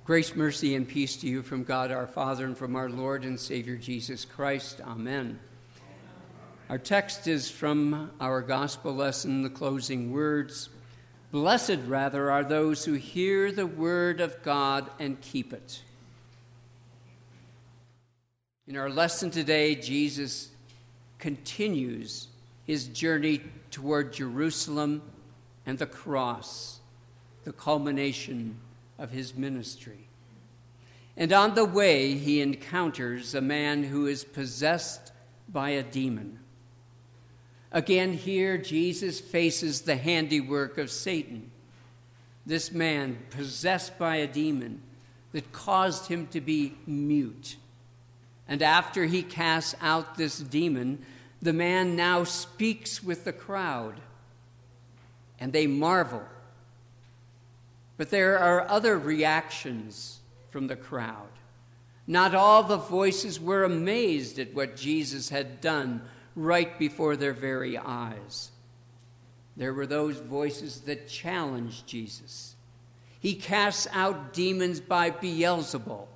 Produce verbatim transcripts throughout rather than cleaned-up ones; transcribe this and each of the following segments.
Grace, mercy, and peace to you from God our Father and from our Lord and Savior Jesus Christ. Amen. Our text is from our gospel lesson, the closing words. Blessed, rather, are those who hear the word of God and keep it. In our lesson today, Jesus continues his journey toward Jerusalem and the cross, the culmination of his ministry. And on the way, he encounters a man who is possessed by a demon. Again, here, Jesus faces the handiwork of Satan, this man possessed by a demon that caused him to be mute. And after he casts out this demon, the man now speaks with the crowd, and they marvel. But there are other reactions from the crowd. Not all the voices were amazed at what Jesus had done right before their very eyes. There were those voices that challenged Jesus. He casts out demons by Beelzebul.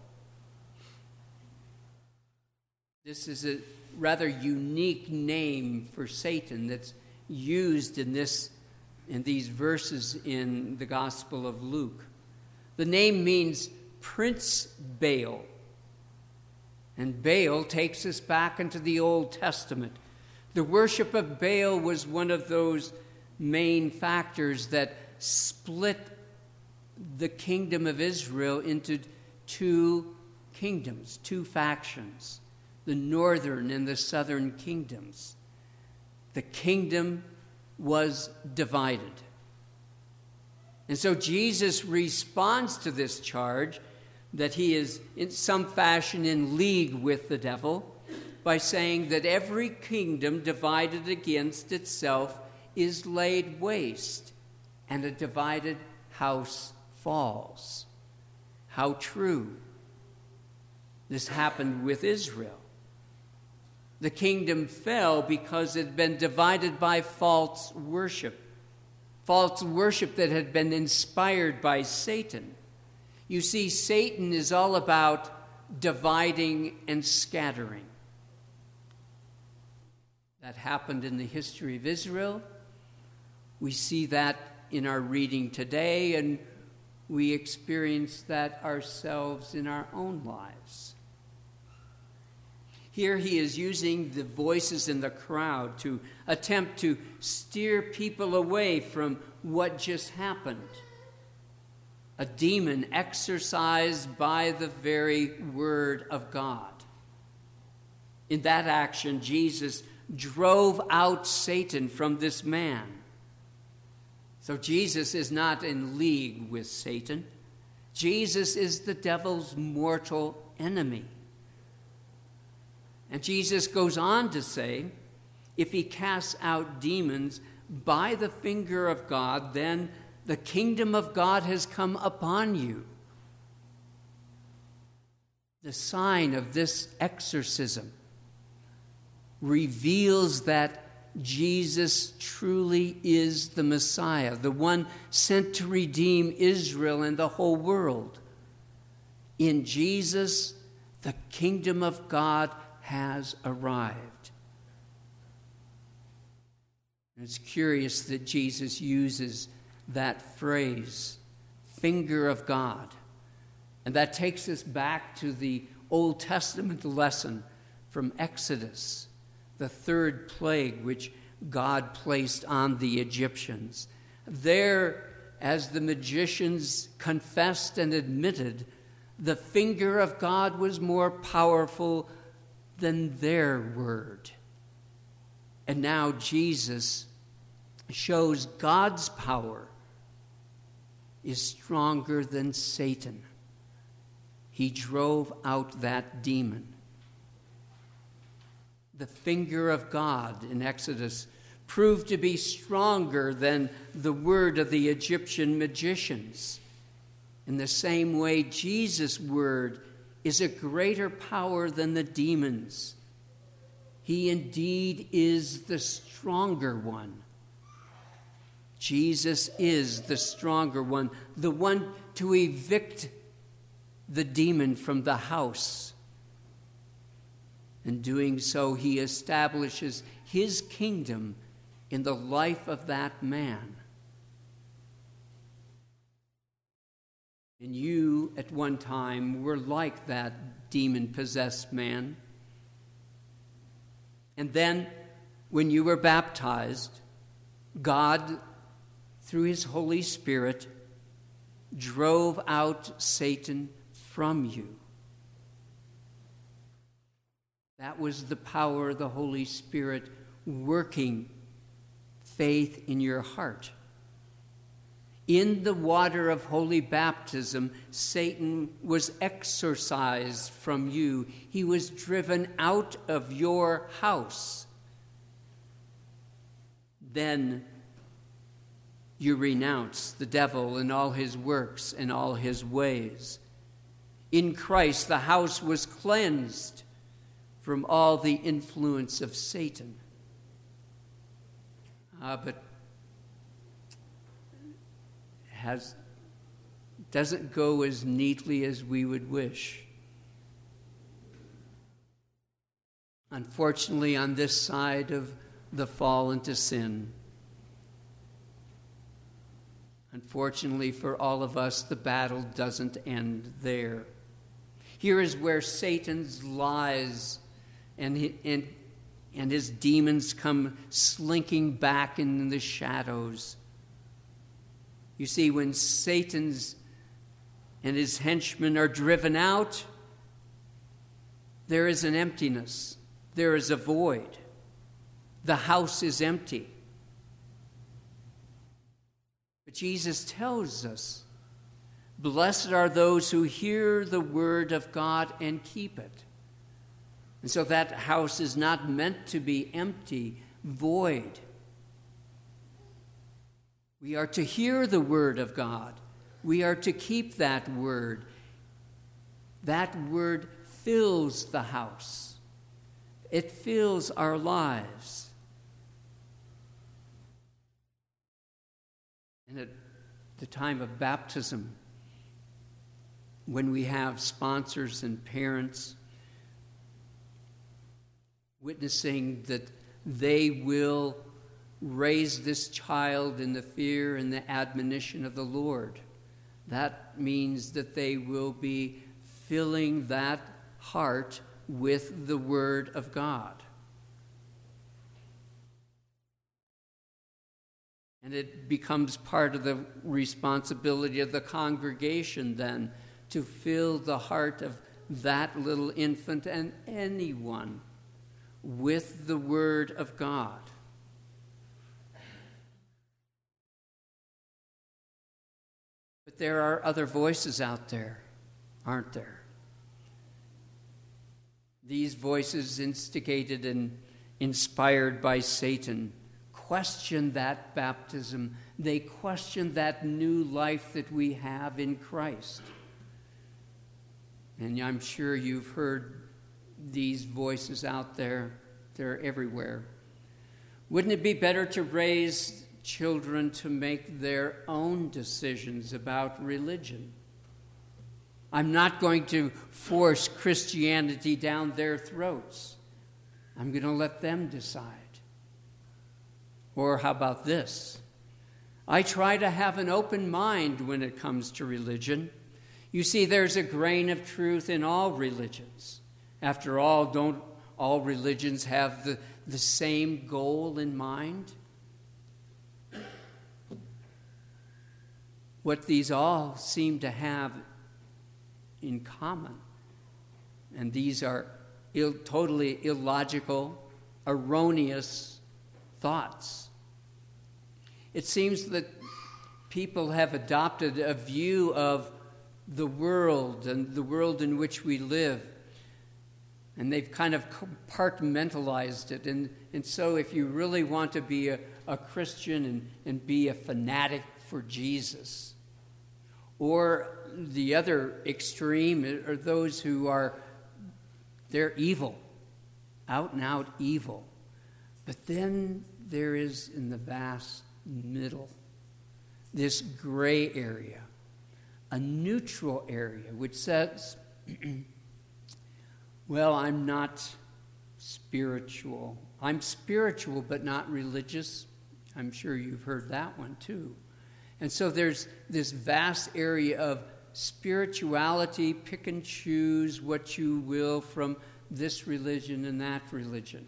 This is a rather unique name for Satan that's used in this in these verses in the Gospel of Luke. The name means Prince Baal. And Baal takes us back into the Old Testament. The worship of Baal was one of those main factors that split the kingdom of Israel into two kingdoms, two factions, the northern and the southern kingdoms. The kingdom was divided. And so Jesus responds to this charge that he is in some fashion in league with the devil by saying that every kingdom divided against itself is laid waste, and a divided house falls. How true. This happened with Israel. The kingdom fell because it had been divided by false worship, false worship that had been inspired by Satan. You see, Satan is all about dividing and scattering. That happened in the history of Israel. We see that in our reading today, and we experience that ourselves in our own lives. Here he is using the voices in the crowd to attempt to steer people away from what just happened. A demon exorcised by the very word of God. In that action, Jesus drove out Satan from this man. So Jesus is not in league with Satan. Jesus is the devil's mortal enemy. And Jesus goes on to say, if he casts out demons by the finger of God, then the kingdom of God has come upon you. The sign of this exorcism reveals that Jesus truly is the Messiah, the one sent to redeem Israel and the whole world. In Jesus, the kingdom of God has arrived. And it's curious that Jesus uses that phrase, finger of God. And that takes us back to the Old Testament lesson from Exodus, the third plague which God placed on the Egyptians. There, as the magicians confessed and admitted, the finger of God was more powerful than their word. And now Jesus shows God's power is stronger than Satan. He drove out that demon. The finger of God in Exodus proved to be stronger than the word of the Egyptian magicians. In the same way, Jesus' word is a greater power than the demons. He indeed is the stronger one. Jesus is the stronger one, the one to evict the demon from the house. In doing so, he establishes his kingdom in the life of that man. And you, at one time, were like that demon-possessed man. And then, when you were baptized, God, through his Holy Spirit, drove out Satan from you. That was the power of the Holy Spirit working faith in your heart. In the water of holy baptism, Satan was exorcised from you. He was driven out of your house. Then you renounce the devil and all his works and all his ways. In Christ, the house was cleansed from all the influence of Satan. Ah, but has doesn't go as neatly as we would wish. Unfortunately, on this side of the fall into sin, unfortunately for all of us, the battle doesn't end there. Here is where Satan's lies and his, and, and his demons come slinking back in the shadows. You see, when Satan's and his henchmen are driven out, there is an emptiness. There is a void. The house is empty. But Jesus tells us, blessed are those who hear the word of God and keep it. And so that house is not meant to be empty, void. We are to hear the word of God. We are to keep that word. That word fills the house. It fills our lives. And at the time of baptism, when we have sponsors and parents witnessing that they will raise this child in the fear and the admonition of the Lord, that means that they will be filling that heart with the Word of God. And it becomes part of the responsibility of the congregation then to fill the heart of that little infant and anyone with the Word of God. But there are other voices out there, aren't there? These voices, instigated and inspired by Satan, question that baptism. They question that new life that we have in Christ. And I'm sure you've heard these voices out there. They're everywhere. Wouldn't it be better to raise children to make their own decisions about religion? I'm not going to force Christianity down their throats. I'm going to let them decide. Or how about this? I try to have an open mind when it comes to religion. You see, there's a grain of truth in all religions. After all, don't all religions have the, the same goal in mind? What these all seem to have in common, and these are Ill, totally illogical, erroneous thoughts. It seems that people have adopted a view of the world and the world in which we live, and they've kind of compartmentalized it. And, and so if you really want to be a, a Christian and, and be a fanatic for Jesus, or the other extreme are those who are, they're evil, out and out evil. But then there is in the vast middle this gray area, a neutral area which says, well, I'm not spiritual. I'm spiritual but not religious. I'm sure you've heard that one too. And so there's this vast area of spirituality, pick and choose what you will from this religion and that religion.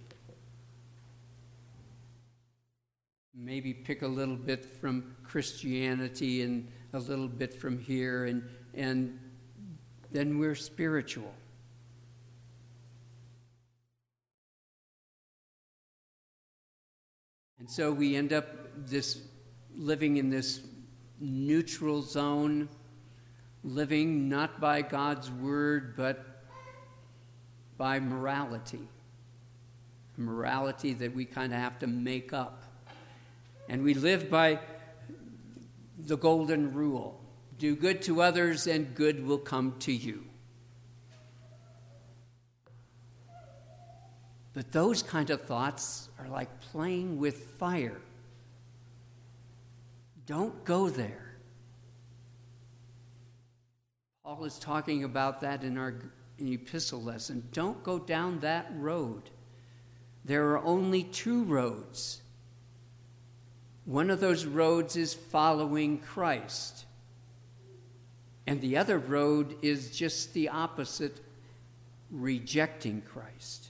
Maybe pick a little bit from Christianity and a little bit from here, and, and then we're spiritual. And so we end up this living in this neutral zone, living not by God's word, but by morality. A morality that we kind of have to make up. And we live by the golden rule. Do good to others and good will come to you. But those kind of thoughts are like playing with fire. Don't go there. Paul is talking about that in our epistle lesson. Don't go down that road. There are only two roads. One of those roads is following Christ. And the other road is just the opposite, rejecting Christ.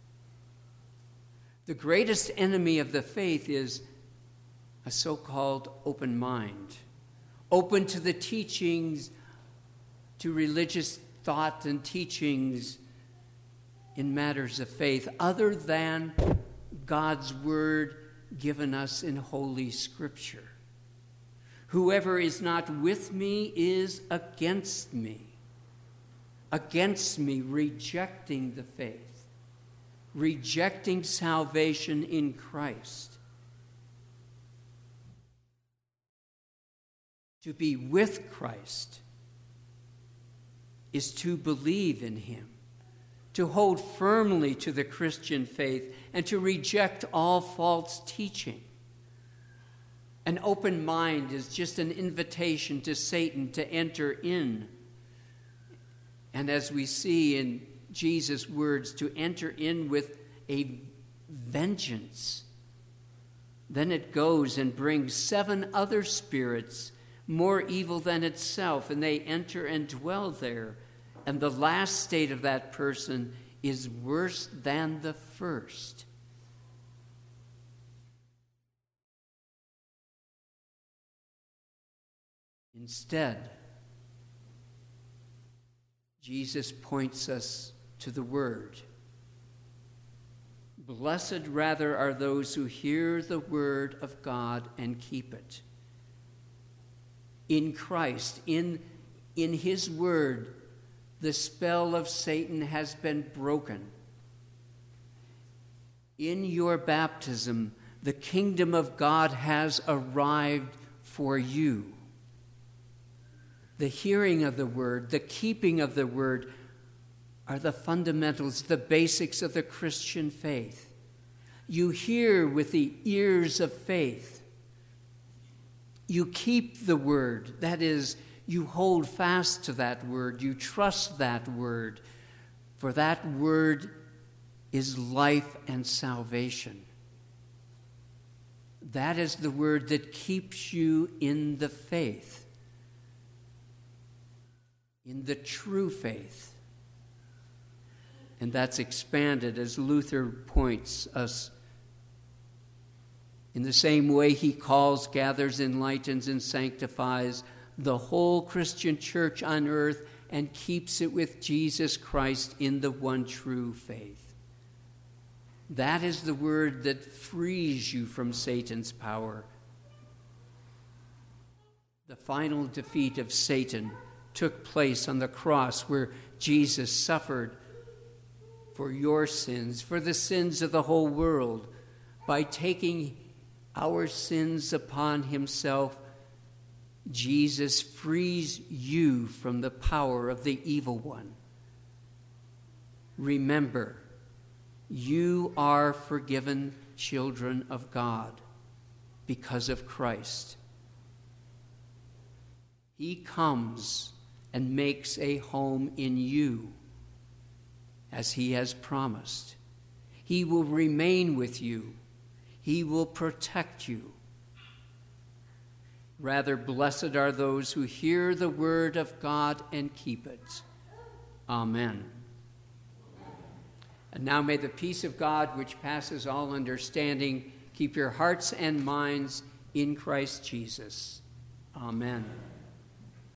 The greatest enemy of the faith is a so-called open mind, open to the teachings, to religious thought and teachings in matters of faith, other than God's word given us in Holy Scripture. Whoever is not with me is against me. Against me, rejecting the faith, rejecting salvation in Christ. To be with Christ is to believe in him, to hold firmly to the Christian faith, and to reject all false teaching. An open mind is just an invitation to Satan to enter in. And as we see in Jesus' words, to enter in with a vengeance. Then it goes and brings seven other spirits more evil than itself, and they enter and dwell there. And the last state of that person is worse than the first. Instead, Jesus points us to the Word. Blessed rather are those who hear the Word of God and keep it. In Christ, in, in His Word, the spell of Satan has been broken. In your baptism, the kingdom of God has arrived for you. The hearing of the Word, the keeping of the Word are the fundamentals, the basics of the Christian faith. You hear with the ears of faith. You keep the Word. That is, you hold fast to that Word. You trust that Word. For that Word is life and salvation. That is the Word that keeps you in the faith. In the true faith. And that's expanded as Luther points us. In the same way he calls, gathers, enlightens, and sanctifies the whole Christian church on earth and keeps it with Jesus Christ in the one true faith. That is the word that frees you from Satan's power. The final defeat of Satan took place on the cross, where Jesus suffered for your sins, for the sins of the whole world. By taking our sins upon himself, Jesus frees you from the power of the evil one. Remember, you are forgiven children of God because of Christ. He comes and makes a home in you, as he has promised. He will remain with you. He will protect you. Rather, blessed are those who hear the word of God and keep it. Amen. And now may the peace of God, which passes all understanding, keep your hearts and minds in Christ Jesus. Amen.